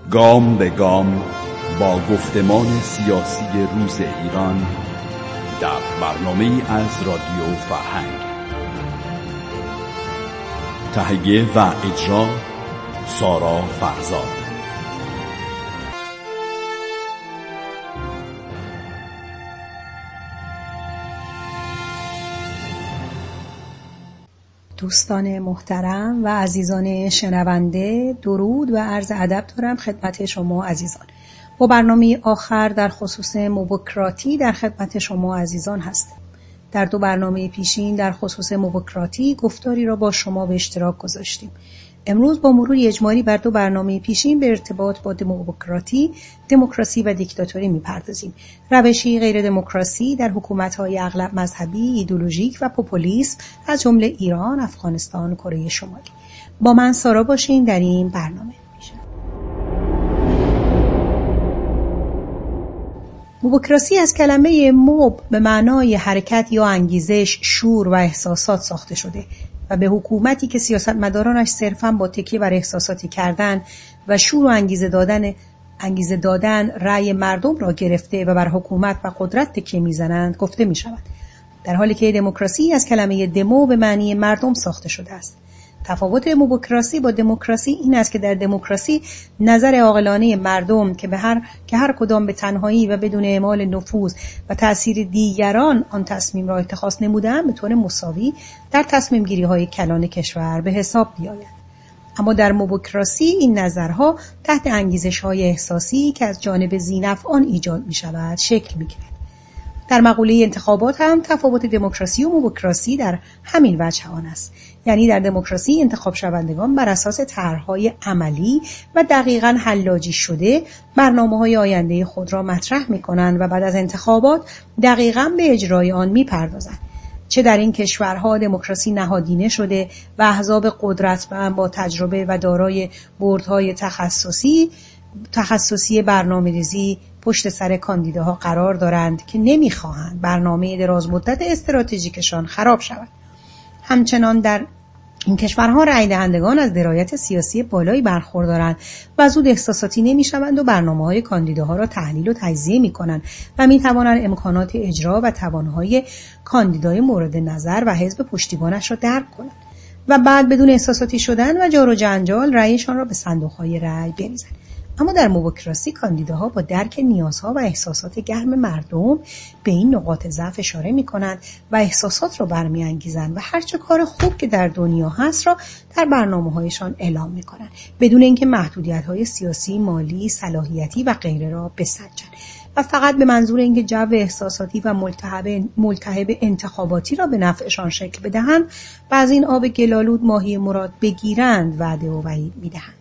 گام به گام با گفتمان سیاسی روز ایران در برنامه‌ای از رادیو فرهنگ. تهیه و اجرا سارا فرزاد. دوستان محترم و عزیزان شنونده، درود و عرض ادب دارم خدمت شما عزیزان. با برنامه آخر در خصوص موبوکراتی در خدمت شما عزیزان هستم. در دو برنامه پیشین در خصوص موبوکراتی گفتاری را با شما به اشتراک گذاشتیم. امروز با مروری اجمالی بر دو برنامه پیشین به ارتباط با موبوکراتی، دموکراسی و دیکتاتوری می‌پردازیم. روشی غیر دموکراسی در حکومت‌های اغلب مذهبی، ایدئولوژیک و پوپولیسم از جمله ایران، افغانستان، کره شمالی. با من سارا باشین در این برنامه. موبوکراسی از کلمه موب به معنای حرکت یا انگیزش، شور و احساسات ساخته شده و به حکومتی که سیاستمدارانش صرفاً با تکیه بر احساساتی کردن و شور و انگیزه دادن رأی مردم را گرفته و بر حکومت و قدرت تکیه می‌زنند گفته می‌شود. در حالی که دموکراسی از کلمه دمو به معنی مردم ساخته شده است. تفاوت موبوکراسی با دموکراسی این است که در دموکراسی نظر عاقلانه مردم که هر کدام به تنهایی و بدون اعمال نفوذ و تأثیر دیگران آن تصمیم را اتخاذ نموده‌اند به طور مساوی در تصمیم گیری های کلان کشور به حساب بیاید. اما در موبوکراسی این نظرها تحت انگیزش های احساسی که از جانب ذی‌نفعان ایجاد می شود شکل می گیرد. در مقوله انتخابات هم تفاوت دموکراسی و موبوکراسی در همین وجه آن است. یعنی در دموکراسی انتخاب شوندگان بر اساس طرح‌های عملی و دقیقاً حلاجی شده برنامه‌های آینده خود را مطرح می‌کنند و بعد از انتخابات دقیقاً به اجرای آن می‌پردازند. چه در این کشورها دموکراسی نهادینه شده و احزاب قدرتمند با تجربه و دارای بردهای تخصصی برنامه‌ریزی پشت سر کاندیداها قرار دارند که نمی‌خواهند برنامه دراز مدت استراتژیکشان خراب شود. همچنان در این کشورها رأی دهندگان از درایت سیاسی بالایی برخوردارند و زود احساساتی نمی‌شوند و برنامه‌های کاندیداها را تحلیل و تجزیه می‌کنند و می‌توانند امکانات اجرا و توان‌های کاندیدای مورد نظر و حزب پشتیبانش را درک کنند و بعد بدون احساساتی شدن و جار و جنجال رأیشان را به صندوق‌های رأی بریزند. اما در موبوکراسی کاندیداها با درک نیازها و احساسات گرم مردم به این نقاط ضعف اشاره می‌کنند و احساسات را برمی‌انگیزند و هر چه کار خوب که در دنیا هست را در برنامه‌هایشان اعلام می‌کنند بدون اینکه محدودیت‌های سیاسی، مالی، صلاحیتی و غیره را بسنجند و فقط به منظور اینکه جو احساساتی و ملتهب انتخاباتی را به نفعشان شکل بدهند و از این آب گلالود ماهی مراد بگیرند وعده و وعید می‌دهند.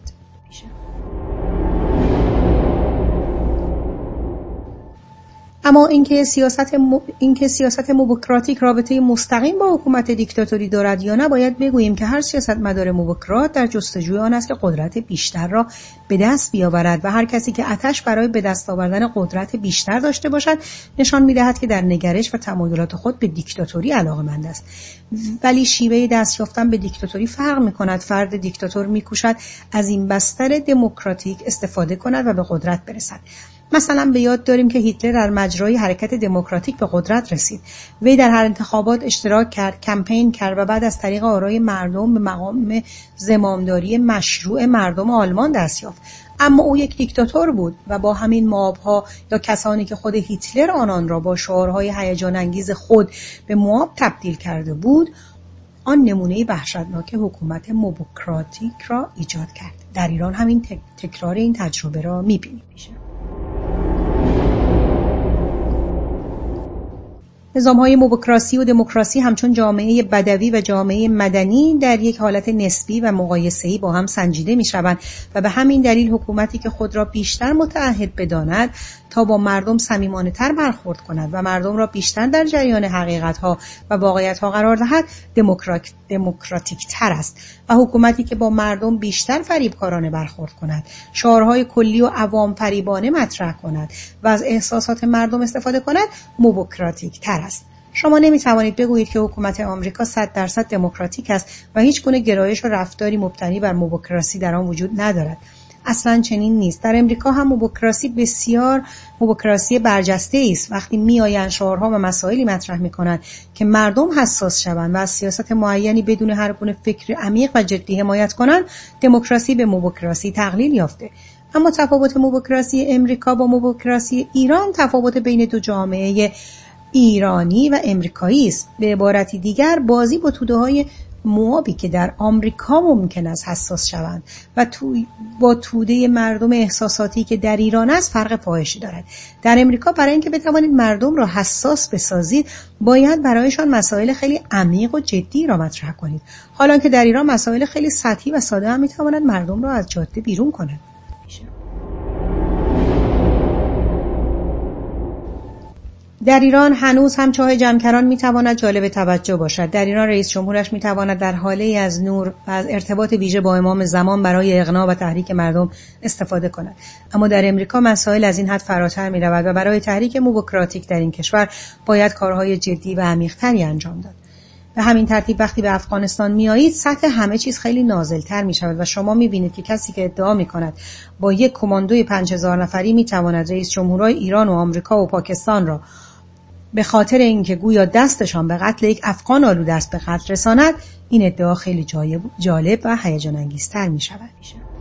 اما اینکه سیاست موبوکراتیک رابطه مستقیم با حکومت دیکتاتوری دارد یا نه، باید بگوییم که هر سیاستمدار موبوکرات در جستجوی آن است که قدرت بیشتر را به دست بیاورد و هر کسی که آتش برای به دست آوردن قدرت بیشتر داشته باشد نشان می‌دهد که در نگرش و تمایلات خود به دیکتاتوری علاقه‌مند است. ولی شیوه دست یافتن به دیکتاتوری فرق می‌کند. فرد دیکتاتور می‌کوشد از این بستر دموکراتیک استفاده کند و به قدرت برسد. مثلا به یاد داریم که هیتلر در مجرای حرکت دموکراتیک به قدرت رسید. وی در هر انتخابات اشتراک کرد، کمپین کرد و بعد از طریق آرای مردم به مقام زمامداری مشروع مردم آلمان دست یافت. اما او یک دیکتاتور بود و با همین موابها یا کسانی که خود هیتلر آنان را با شعارهای هیجان انگیز خود به مواب تبدیل کرده بود، آن نمونه وحشتناک حکومت موبوکراتیک را ایجاد کرد. در ایران همین تکرار این تجربه را می‌بینیم. نظام‌های موبوکراسی و دموکراسی همچون جامعه بدوی و جامعه مدنی در یک حالت نسبی و مقایسه‌ای با هم سنجیده می‌شوند و به همین دلیل حکومتی که خود را بیشتر متعهد بداند تا با مردم صمیمانه‌تر برخورد کند و مردم را بیشتر در جریان حقیقت‌ها و واقعیت‌ها قرار دهد دموکراتیک‌تر است و حکومتی که با مردم بیشتر فریبکارانه برخورد کند، شعارهای کلی و عوام فریبانه مطرح کند و از احساسات مردم استفاده کند موبوکراتیک‌تر است. شما نمی‌توانید بگویید که حکومت آمریکا 100% دموکراتیک است و هیچ گونه گرایش و رفتاری مبتنی بر موبوکراسی در آن وجود ندارد. اصلا چنین نیست. در امریکا هم موبوکراسی بسیار موبوکراسی برجسته است. وقتی میآیند شعارها و مسائلی مطرح میکنند که مردم حساس شوند و از سیاست معینی بدون هر گونه فکر عمیق و جدی حمایت کنند، دموکراسی به موبوکراسی تقلیل یافته. اما تفاوت موبوکراسی امریکا با موبوکراسی ایران تفاوت بین دو جامعه ایرانی و امریکایی است. به عبارتی دیگر، بازی با توده‌های موابی که در آمریکا ممکن است حساس شوند و با توده مردم احساساتی که در ایران است فرق فاحشی دارد. در امریکا برای اینکه بتوانید مردم را حساس بسازید، باید برایشان مسائل خیلی عمیق و جدی را مطرح کنید، حالا که در ایران مسائل خیلی سطحی و ساده هم میتواند مردم را از جاده بیرون کند. در ایران هنوز هم چاه جمکران میتواند جالب توجه باشد. در ایران رئیس جمهورش میتواند در حاله از نور و از ارتباط ویژه با امام زمان برای اقناع و تحریک مردم استفاده کند. اما در امریکا مسائل از این حد فراتر میرود و برای تحریک موبوکراتیک در این کشور باید کارهای جدی و عمیق‌تری انجام داد. به همین ترتیب وقتی به افغانستان میایید، سطح همه چیز خیلی نازل‌تر میشود و شما میبینید که کسی که ادعا میکند با یک کماندوی 5000 نفری میتواند رئیس جمهورهای ایران و آمریکا و پاکستان را به خاطر اینکه گویا دستشان به قتل یک افغان آلوده است به قتل رساند، این ادعا خیلی جالب و هیجان انگیزتر می شود.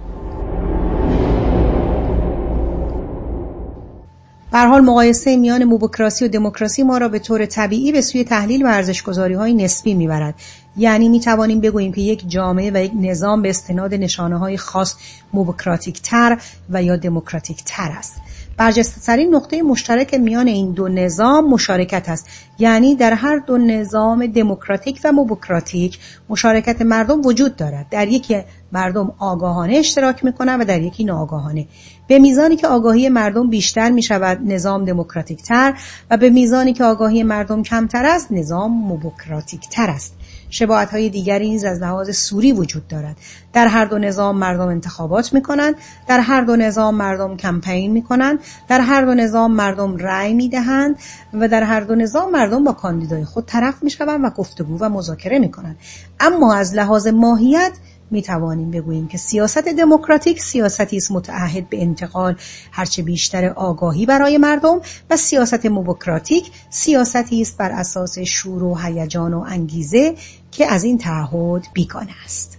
به هر حال مقایسه میان موبوکراسی و دموکراسی ما را به طور طبیعی به سوی تحلیل و ارزش‌گذاری‌های نسبی می‌برد. یعنی می‌توانیم بگوییم که یک جامعه و یک نظام به استناد نشانه‌های خاص موبوکراتیک‌تر و یا دموکراتیک‌تر است. برجسته‌ترین نقطه مشترک میان این دو نظام مشارکت است. یعنی در هر دو نظام دموکراتیک و موبوکراتیک مشارکت مردم وجود دارد. در یکی مردم آگاهانه اشتراک می‌کنند و در یکی ناآگاهانه. به میزانی که آگاهی مردم بیشتر می‌شود نظام دموکراتیک‌تر و به میزانی که آگاهی مردم کمتر است نظام موبوکراتیک‌تر است. شباهت‌های دیگری نیز از لحاظ سوری وجود دارد. در هر دو نظام مردم انتخابات می‌کنند، در هر دو نظام مردم کمپین می‌کنند، در هر دو نظام مردم رأی می‌دهند و در هر دو نظام مردم با کاندیدای خود طرف می‌شوند و گفتگو و مذاکره می‌کنند. اما از لحاظ ماهیت می توانیم بگوییم که سیاست دموکراتیک سیاستی است متعهد به انتقال هرچه بیشتر آگاهی برای مردم و سیاست موبوکراتیک سیاستی است بر اساس شور و هیجان و انگیزه که از این تعهد بیگانه است.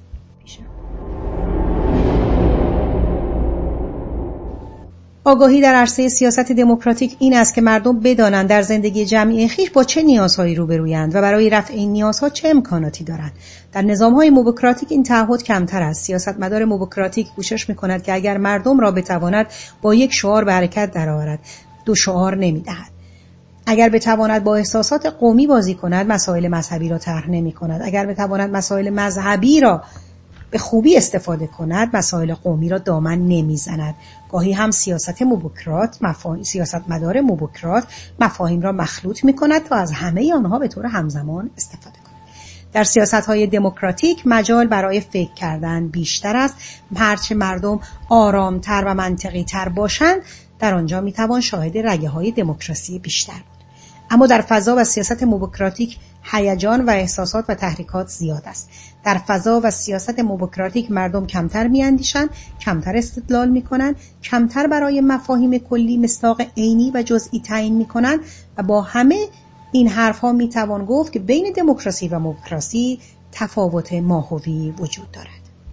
آگاهی در عرصه سیاست دموکراتیک این است که مردم بدانند در زندگی جمعی خویش با چه نیازهایی روبرویند و برای رفع این نیازها چه امکاناتی دارند. در نظام‌های موبوکراتیک این تعهد کمتر است. سیاستمدار موبوکراتیک کوشش می‌کند که اگر مردم را بتواند با یک شعار به حرکت درآورد، دو شعار نمی‌دهد. اگر بتواند با احساسات قومی بازی کند، مسائل مذهبی را طرح نمی‌کند. اگر بتواند مسائل مذهبی را به خوبی استفاده کند، مسائل قومی را دامن نمیزند. گاهی هم سیاستمدار موبوکرات مفاهیم را مخلوط می‌کند تا از همه آنها به طور همزمان استفاده کند. در سیاست‌های دموکراتیک مجال برای فکر کردن بیشتر است. هرچه مردم آرامتر و منطقی‌تر باشند، در آنجا می‌توان شاهد رگه‌های دموکراسی بیشتر بود. اما در فضا و سیاست موبوکراتیک هیجان و احساسات و تحریکات زیاد است. در فضا و سیاست موبوکراتیک مردم کمتر می‌اندیشند، کمتر استدلال می‌کنند، کمتر برای مفاهیم کلی مصداق عینی و جزئی تعیین می‌کنند و با همه این حرف‌ها می‌توان گفت که بین دموکراسی و موبوکراسی تفاوت ماهوی وجود دارد.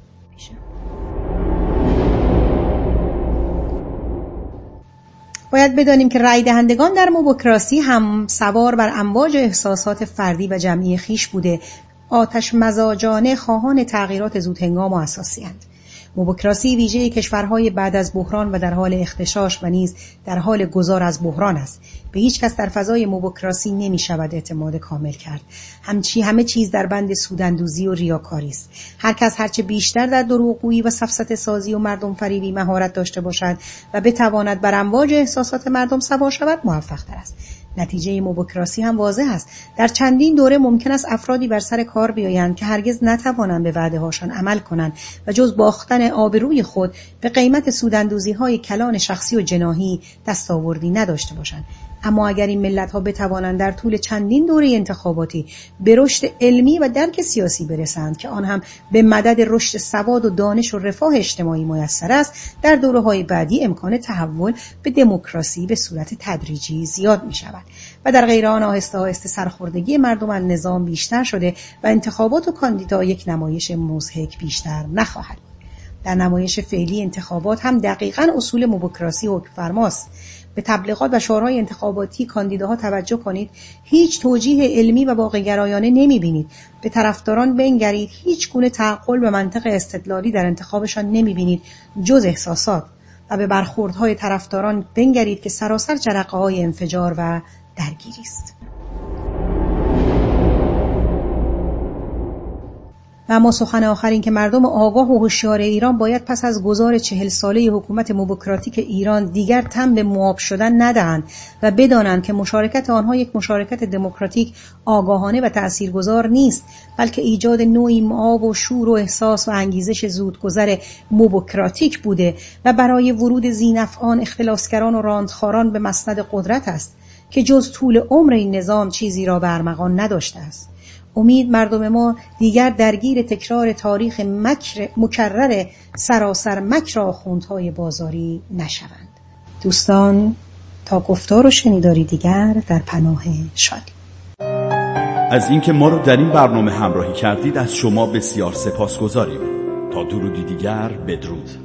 باید بدانیم که رای دهندگان در موبوکراسی هم سوار بر امواج احساسات فردی و جمعی خیش بوده، آتش مزاجانه خواهان تغییرات زودهنگام و اساسی‌اند. موبوکراسی ویژه کشورهای بعد از بحران و در حال اختشاش و نیز در حال گذار از بحران است. به هیچ کس در فضای موبوکراسی نمی شود اعتماد کامل کرد. همه چیز در بند سوداندوزی و ریاکاری است. هر کس هرچه بیشتر در دروغگویی و سفسطه سازی و مردم فریبی مهارت داشته باشد و بتواند بر امواج احساسات مردم سوار شود، موفق‌تر است. نتیجه موبوکراسی هم واضح است. در چندین دوره ممکن است افرادی بر سر کار بیایند که هرگز نتوانند به وعده‌هاشان عمل کنند و جز باختن آبروی خود به قیمت سوداندوزی‌های کلان شخصی و جناحی دستاوردی نداشته باشند. اما اگر این ملت‌ها بتوانند در طول چندین دوره انتخاباتی به رشد علمی و درک سیاسی برسند که آن هم به مدد رشد سواد و دانش و رفاه اجتماعی میسر است، در دوره‌های بعدی امکان تحول به دموکراسی به صورت تدریجی زیاد می‌شود و در غیر آن آهسته آهسته سرخوردگی مردم از نظام بیشتر شده و انتخابات و کاندیدا یک نمایش مضحک بیشتر نخواهد. در نمایش فعلی انتخابات هم دقیقاً اصول موبوکراسی حکم‌فرماست. به تبلیغات و شعارهای انتخاباتی کاندیداها توجه کنید، هیچ توجیه علمی و واقع‌گرایانه نمی‌بینید. به طرفداران بنگرید، هیچ گونه تعقل به منطق استدلالی در انتخابشان نمی‌بینید جز احساسات، و به برخوردهای طرفداران بنگرید که سراسر جرقه‌های انفجار و درگیری است. و اما سخن آخر این که مردم آگاه و هوشیار ایران باید پس از گذار 40 ساله حکومت موبوکراتیک ایران دیگر تن به موآب شدن ندهند و بدانند که مشارکت آنها یک مشارکت دموکراتیک آگاهانه و تأثیرگذار نیست، بلکه ایجاد نوعی موآب و شور و احساس و انگیزش زودگذر موبوکراتیک بوده و برای ورود ذی‌نفعان، اختلاسگران و راندخواران به مسند قدرت است که جز طول عمر این نظام چیزی را به ارمغان نداشته است. امید مردم ما دیگر درگیر تکرار تاریخ مکرر سراسر مکر آخوندهای بازاری نشوند. دوستان، تا گفتار و شنیداری دیگر در پناه شادی. از اینکه ما رو در این برنامه همراهی کردید از شما بسیار سپاسگزاریم. تا درودی دیگر، بدرود.